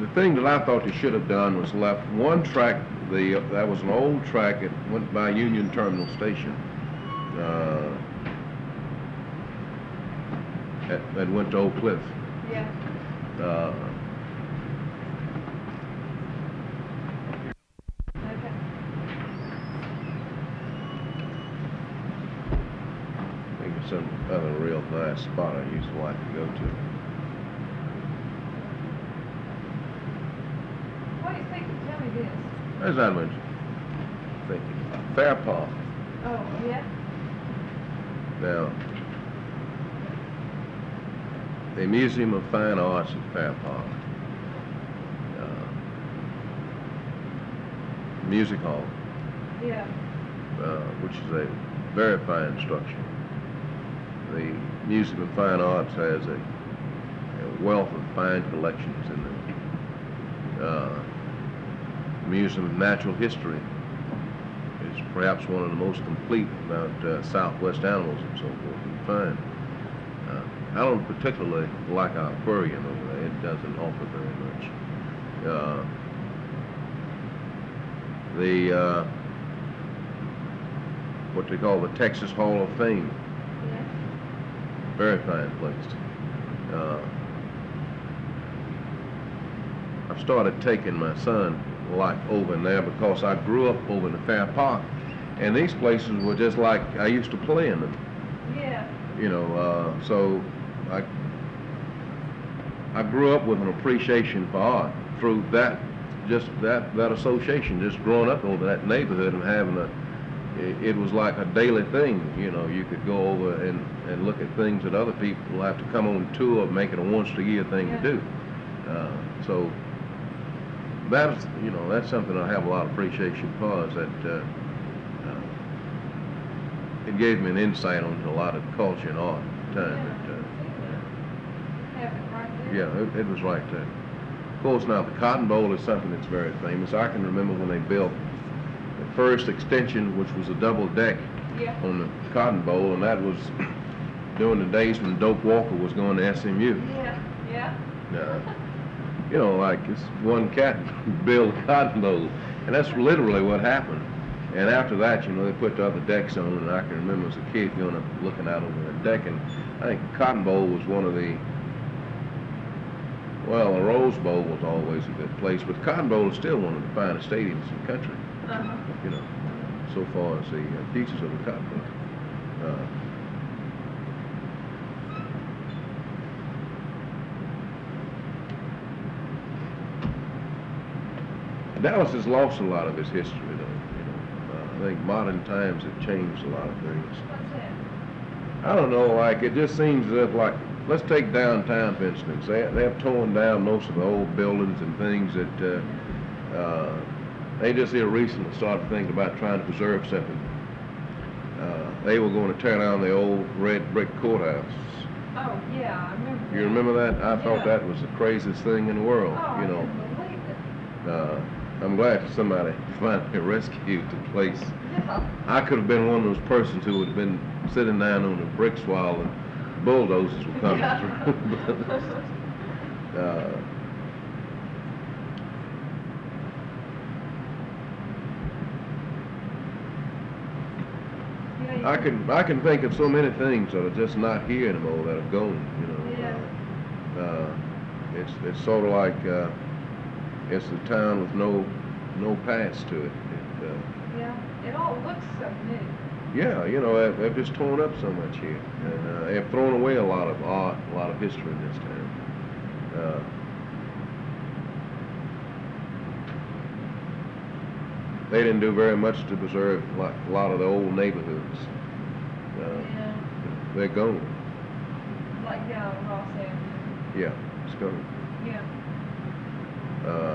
the thing that I thought they should have done was left one track. That was an old track. It went by Union Terminal Station. That went to Oak Cliff. Yeah. Okay. I think it's some other real nice spot I used to like to go to. Why do you think you tell me this? As I mentioned, thinking Fair Park. Oh, yeah? Now, the Museum of Fine Arts at Fair Park, Music Hall, Yeah. which is a very fine structure. The Museum of Fine Arts has a wealth of fine collections in there. Museum of Natural History is perhaps one of the most complete about Southwest animals and so forth you can find. I don't particularly like our aquarium over there. It doesn't offer very much. What they call the Texas Hall of Fame, Yeah. very fine place. I've started taking my son like over in there because I grew up over in the Fair Park, and these places were just like I used to play in them. Yeah. You know, so I grew up with an appreciation for art through that association, just growing up over that neighborhood and having it was like a daily thing. You know, you could go over and look at things that other people have to come on tour, make it a once a year thing to do. So that's something I have a lot of appreciation for, is that it gave me an insight onto a lot of culture and art at the time. Have it right there. Yeah, it was right there. Of course, now the Cotton Bowl is something that's very famous. I can remember when they built the first extension, which was a double deck Yeah. on the Cotton Bowl, and that was during the days when Doak Walker was going to SMU. Yeah. Yeah. You know, like this one cat built a Cotton Bowl, and that's literally what happened. And after that, you know, they put the other decks on, and I can remember as a kid going up looking out over the deck, and I think Cotton Bowl was one of the, well, the Rose Bowl was always a good place, but Cotton Bowl is still one of the finest stadiums in the country, Uh-huh. you know, so far as the features of the Cotton Bowl. Dallas has lost a lot of its history, though. You know, I think modern times have changed a lot of things. What's that? I don't know, like it just seems as if, like, let's take downtown for instance. They have torn down most of the old buildings and things that they just here recently started thinking about trying to preserve something. They were going to tear down the old red brick courthouse. Oh, yeah, I remember that. You remember that? I thought Yeah. that was the craziest thing in the world. Oh, You I know. couldn't believe it. I'm glad that somebody finally rescued the place. Yeah. I could have been one of those persons who would have been sitting down on the bricks while the bulldozers were coming Yeah. through. I can think of so many things that are just not here anymore, that are gone. You know. Yeah. It's sort of like it's a town with no past to it. Yeah. It all looks so new. Yeah, you know, they've just torn up so much here, and they've thrown away a lot of art, a lot of history in this town. They didn't do very much to preserve like a lot of the old neighborhoods. Yeah. They're gone. Like down Ross Avenue. Yeah, it's gone. Yeah.